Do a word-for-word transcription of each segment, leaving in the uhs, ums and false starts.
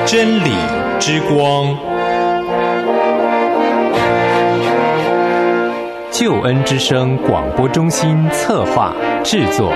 真理之光，救恩之声广播中心策划制作。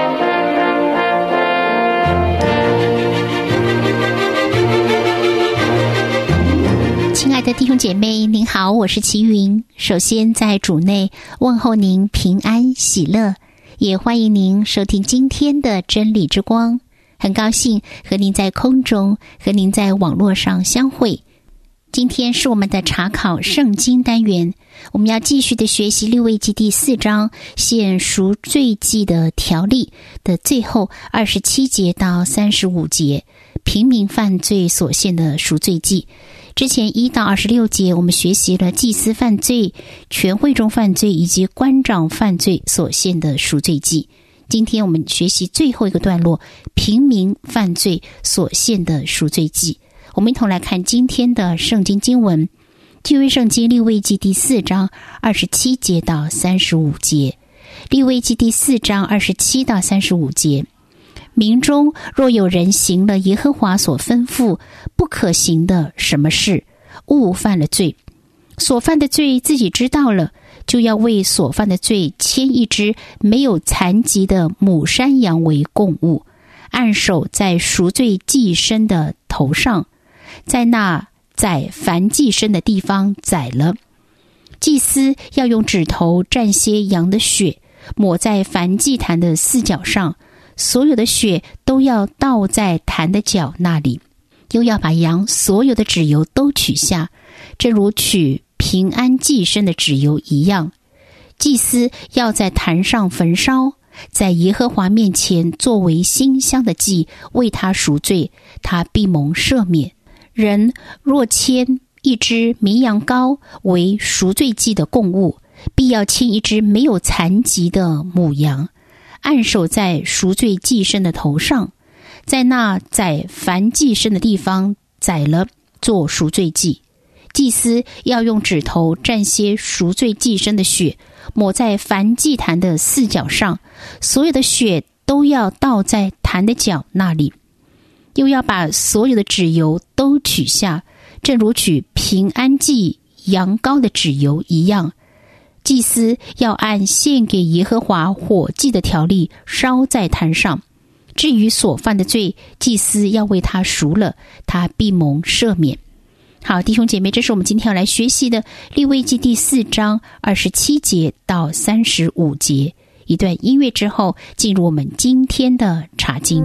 亲爱的弟兄姐妹，您好，我是齐云。首先在主内问候您平安喜乐，也欢迎您收听今天的真理之光。很高兴和您在空中，和您在网络上相会。今天是我们的查考圣经单元，我们要继续的学习利未记第四章献赎罪祭的条例的最后二十七节到三十五节，平民犯罪所献的赎罪祭。之前一到二十六节我们学习了祭司犯罪、全会众犯罪以及官长犯罪所献的赎罪祭。今天我们学习最后一个段落，平民犯罪所献的赎罪祭。我们一同来看今天的圣经经文，旧约圣经利未记第四章二十七节到三十五节。利未记第四章二十七到三十五节，民中若有人行了耶和华所吩咐不可行的什么事，误犯了罪，所犯的罪自己知道了，就要为所犯的罪牵一只没有残疾的母山羊为供物，按手在赎罪祭牲的头上，在那宰燔祭牲的地方宰了。祭司要用指头蘸些羊的血，抹在燔祭坛的四角上，所有的血都要倒在坛的角那里，又要把羊所有的脂油都取下，正如取平安祭牲的脂油一样。祭司要在坛上焚烧，在耶和华面前作为馨香的祭，为他赎罪，他必蒙赦免。人若牵一只绵羊羔为赎罪祭的供物，必要牵一只没有残疾的母羊，按手在赎罪祭牲的头上，在那宰燔祭牲的地方宰了，做赎罪祭。祭司要用指头蘸些赎罪祭牲的血，抹在燔祭坛的四角上，所有的血都要倒在坛的角那里，又要把所有的脂油都取下，正如取平安祭羊羔的脂油一样。祭司要按献给耶和华火祭的条例烧在坛上。至于所犯的罪，祭司要为他赎了，他必蒙赦免。好，弟兄姐妹，这是我们今天要来学习的利未记第四章二十七节到三十五节。一段音乐之后，进入我们今天的查经。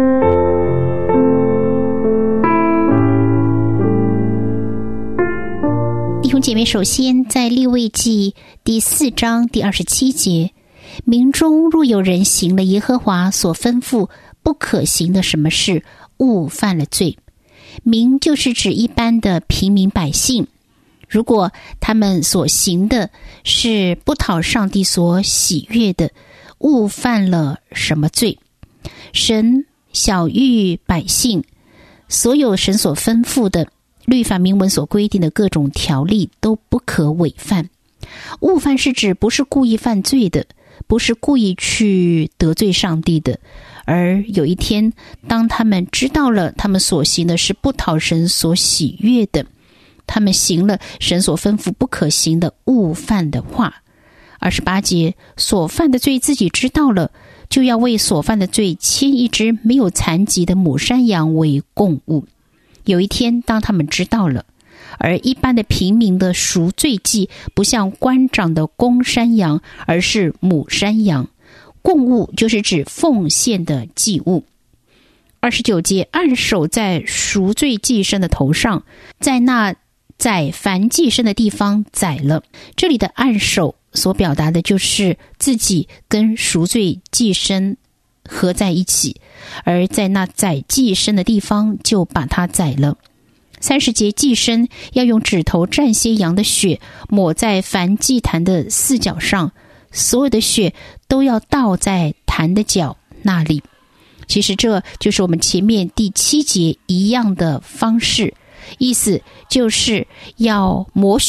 弟兄姐妹，首先在利未记第四章第二十七节，民中若有人行了耶和华所吩咐不可行的什么事，误犯了罪。民就是指一般的平民百姓，如果他们所行的是不讨上帝所喜悦的，误犯了什么罪？神晓谕百姓，所有神所吩咐的律法明文所规定的各种条例都不可违犯。误犯是指不是故意犯罪的，不是故意去得罪上帝的，而有一天当他们知道了他们所行的是不讨神所喜悦的，他们行了神所吩咐不可行的误犯的话。二十八节，所犯的罪自己知道了，就要为所犯的罪牵一只没有残疾的母山羊为供物。有一天当他们知道了，而一般的平民的赎罪祭不像官长的公山羊，而是母山羊。供物就是指奉献的祭物。二十九节，按手在赎罪祭牲的头上，在那宰燔祭牲的地方宰了。这里的按手所表达的就是自己跟赎罪祭牲合在一起，而在那宰祭牲的地方就把它宰了。三十节，祭牲要用指头蘸些羊的血，抹在燔祭坛的四角上，所有的血都要倒在坛的角那里。其实这就是我们前面第七节一样的方式，意思就是要抹血，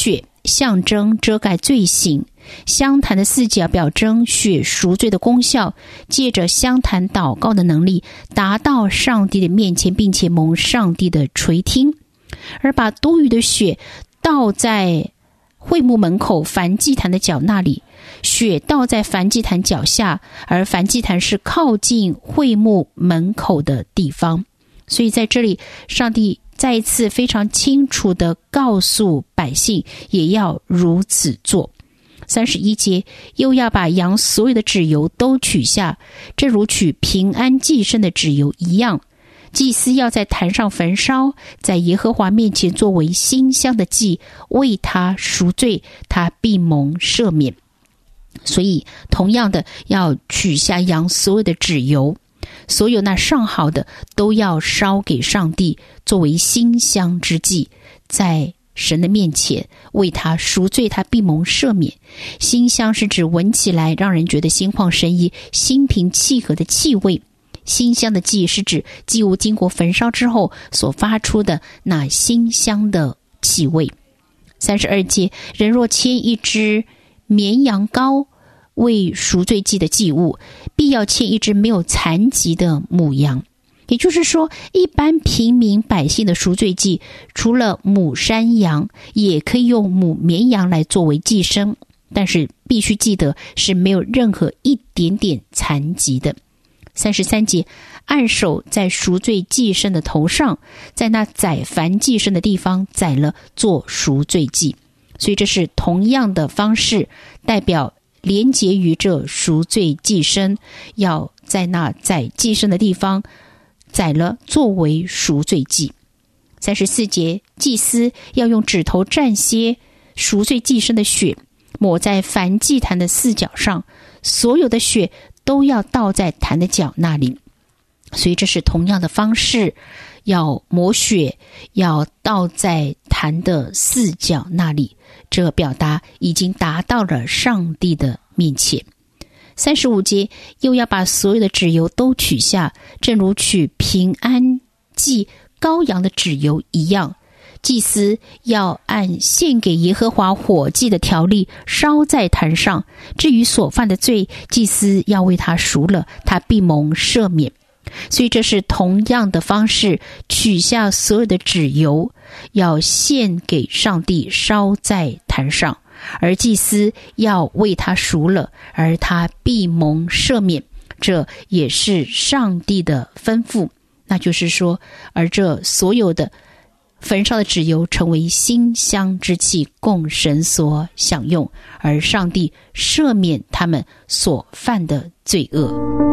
象征遮盖罪行，香坛的四角表征血赎罪的功效，借着香坛祷告的能力达到上帝的面前，并且蒙上帝的垂听。而把多余的血倒在会幕门口燔祭坛的脚那里，血倒在燔祭坛脚下，而燔祭坛是靠近会幕门口的地方。所以在这里，上帝再一次非常清楚地告诉百姓，也要如此做。三十一节，又要把羊所有的脂油都取下，正如取平安祭牲的脂油一样。祭司要在坛上焚烧，在耶和华面前作为馨香的祭，为他赎罪，他必蒙赦免。所以同样的，要取下羊所有的脂油，所有那上好的都要烧给上帝，作为馨香之祭，在神的面前为他赎罪，他必蒙赦免。馨香是指闻起来让人觉得心旷神怡、心平气和的气味。馨香的祭是指祭物经过焚烧之后所发出的那馨香的气味。三十二节，人若牵一只绵羊羔为赎罪祭的祭物，必要牵一只没有残疾的母羊。也就是说，一般平民百姓的赎罪祭，除了母山羊，也可以用母绵羊来作为祭牲，但是必须记得是没有任何一点点残疾的。三十三节，按手在赎罪祭牲的头上，在那宰燔祭牲的地方宰了，做赎罪祭。所以这是同样的方式，代表连结于这赎罪祭牲，要在那宰祭牲的地方宰了，作为赎罪祭。三十四节，祭司要用指头蘸些赎罪祭牲的血，抹在燔祭坛的四角上，所有的血都要倒在坛的脚那里。所以这是同样的方式，要抹血，要倒在坛的四角那里，这表达已经达到了上帝的面前。三十五节，又要把所有的脂油都取下，正如取平安祭羔羊的脂油一样。祭司要按献给耶和华火祭的条例烧在坛上，至于所犯的罪，祭司要为他赎了，他必蒙赦免。所以这是同样的方式，取下所有的脂油，要献给上帝，烧在坛上，而祭司要为他赎了，而他必蒙赦免。这也是上帝的吩咐，那就是说，而这所有的焚烧的脂油成为馨香之气，供神所享用，而上帝赦免他们所犯的罪恶。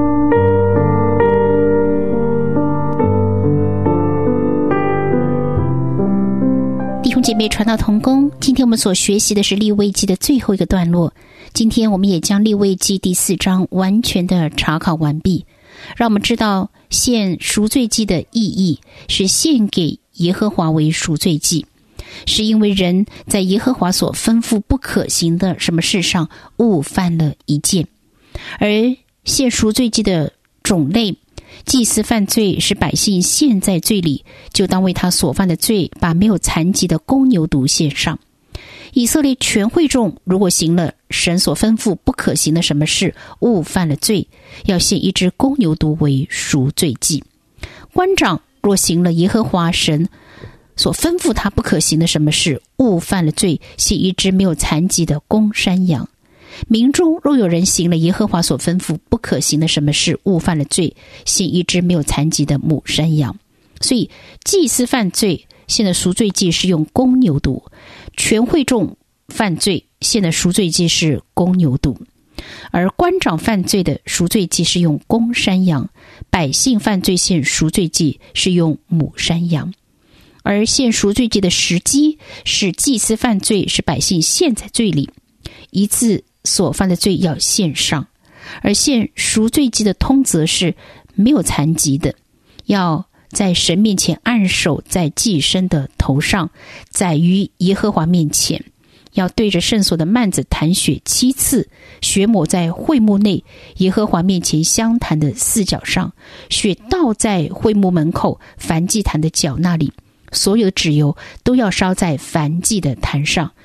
弟兄姐妹，传道同工，今天我们所学习的是利未记的最后一个段落。今天我们也将利未记第四章完全的查考完毕，让我们知道献赎罪祭的意义是献给耶和华为赎罪祭，是因为人在耶和华所吩咐不可行的什么事上误犯了一件。而献赎罪祭的种类，祭司犯罪是百姓陷在罪里，就当为他所犯的罪把没有残疾的公牛犊献上。以色列全会众如果行了神所吩咐不可行的什么事，误犯了罪，要献一只公牛犊为赎罪祭。官长若行了耶和华神所吩咐他不可行的什么事，误犯了罪，献一只没有残疾的公山羊。民中若有人行了耶和华所吩咐不可行的什么事，误犯了罪，献一只没有残疾的母山羊。所以祭司犯罪献的赎罪祭是用公牛犊，全会众犯罪献的赎罪祭是公牛犊，而官长犯罪的赎罪祭是用公山羊，百姓犯罪献赎罪祭是用母山羊。而献赎罪祭的时机是祭司犯罪是百姓陷在罪里，一次所犯的罪要献上，而献赎罪祭的通则是没有残疾的，要在神面前按手在祭牲的头上，宰于耶和华面前，要对着圣所的幔子弹血七次，血抹在会幕内耶和华面前香坛的四角上，血倒在会幕门口燔祭坛的角那里，所有的脂油都要烧在燔祭的坛上，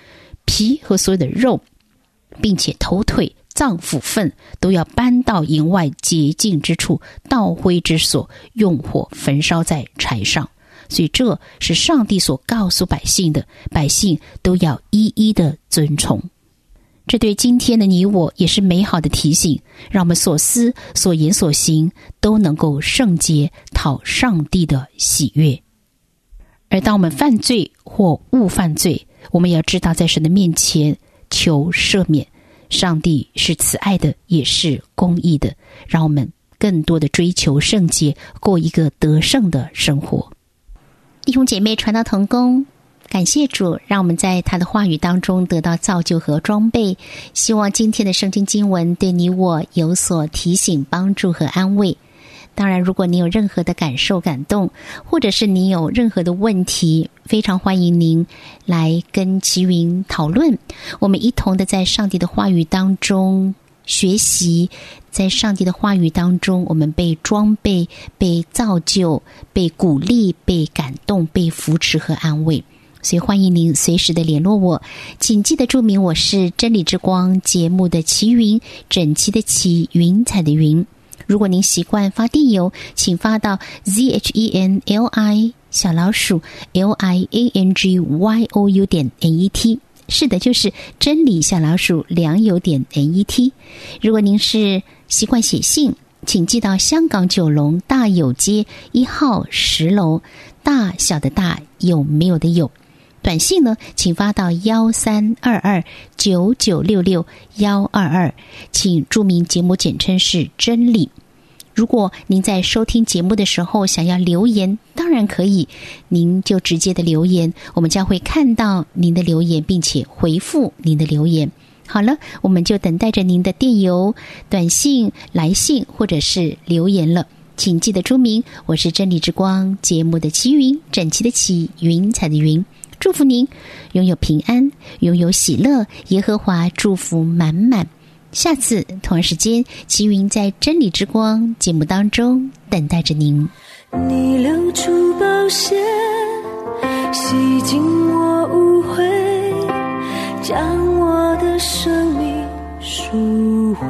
皮和所有的肉，并且头腿脏腑粪都要搬到营外洁净之处，倒灰之所，用火焚烧在柴上。所以这是上帝所告诉百姓的，百姓都要一一的遵从。这对今天的你我也是美好的提醒，让我们所思所言所行都能够圣洁，讨上帝的喜悦。而当我们犯罪或误犯罪，我们也要知道在神的面前求赦免，上帝是慈爱的，也是公义的，让我们更多的追求圣洁，过一个得胜的生活。弟兄姐妹，传道同工，感谢主，让我们在他的话语当中得到造就和装备。希望今天的圣经经文对你我有所提醒、帮助和安慰。当然，如果你有任何的感受、感动，或者是你有任何的问题，非常欢迎您来跟齐云讨论。我们一同的在上帝的话语当中学习，在上帝的话语当中，我们被装备、被造就、被鼓励、被感动、被扶持和安慰。所以欢迎您随时的联络我，请记得注明我是真理之光节目的齐云，整齐的齐，云彩的云。如果您习惯发电邮，请发到 z h e n l i 小老鼠 l i a n g y o u 点 n e t， 是的，就是真理小老鼠良友点 n e t。 如果您是习惯写信，请寄到香港九龙大有街一号十楼，大小的大，有没有的有。短信呢，请发到幺三二二九九六六幺二二，请注明节目简称是真理。如果您在收听节目的时候想要留言，当然可以，您就直接的留言，我们将会看到您的留言，并且回复您的留言。好了，我们就等待着您的电邮、短信、来信或者是留言了。请记得注明我是真理之光节目的齐云，整齐的齐，云彩的云。祝福您拥有平安，拥有喜乐，耶和华祝福满满。下次同样时间，齐云在真理之光节目当中等待着您。 你流出宝血，洗净我污秽，将我的生命赎回。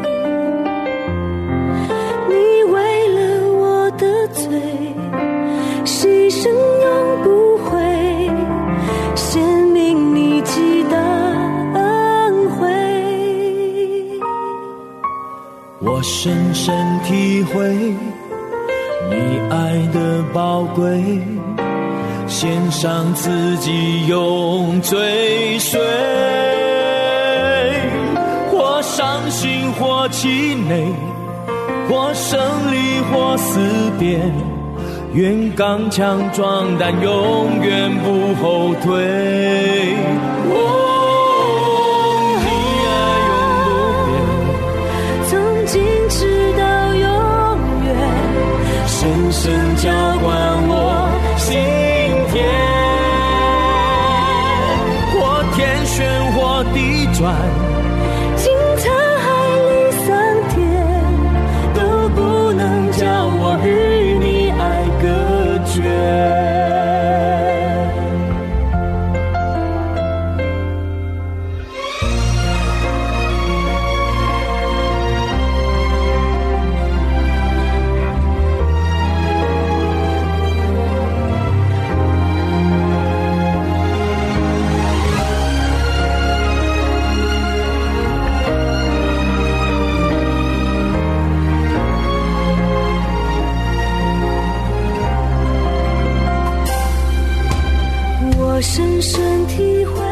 你为了我的罪，牺牲永不悔，显明你极大恩惠。 我深深体会你爱的宝贵，献上自己永追随，或伤心或气馁，或胜利或思辨，愿刚强壮胆，永远不后退。哦，你爱永不变， 从今直到永远， 深深浇灌我心田，或天旋或地转， 经沧海里桑田， 都不能叫我与你爱隔绝。 我深深体会